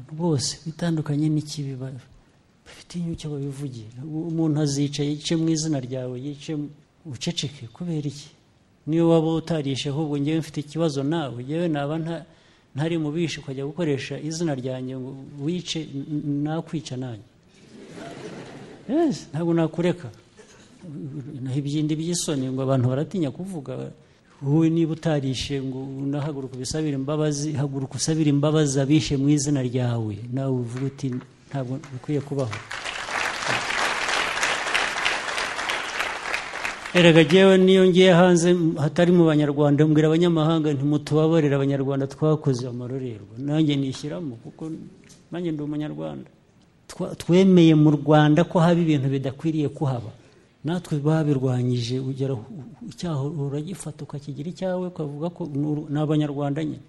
bose bitandukanye n'ikibi bafite icyo babivugira. Umuntu azica yice mu izina ryawe, yice uceceke kubera iki? Niyo waba utarishe ahubwo ngewe mfite ikibazo nawe, ngewe naba ntari mubishe ukajya gukoresha izina ryanjye ngo wice, nakwica nanjye. Ntabwo nakureka. Ibyindi by'isoni ngo abantu baratinya kuvuga. Wowe niba utarishe ngo unahaguruka ubisabire imbabazi, haguruka usabire imbabazi abishe mu izina ryawe, nawe uvuga uti ntabwo bikwiye kubaho. Erega jyewe niyo ngiye hanze hatari mu Banyarwanda mbwira abanyamahanga ntimutubabarira Abanyarwanda twakoze amarorerwa, nanjye nishyiramo kuko nanjye ndi Umunyarwanda. Twemeye mu Rwanda ko haba ibintu bidakwiriye kuhaba, natwe babirwanyije. Ugera icyaho uragifata ukakigira icyawe ukavuga ko ni Abanyarwanda nyine.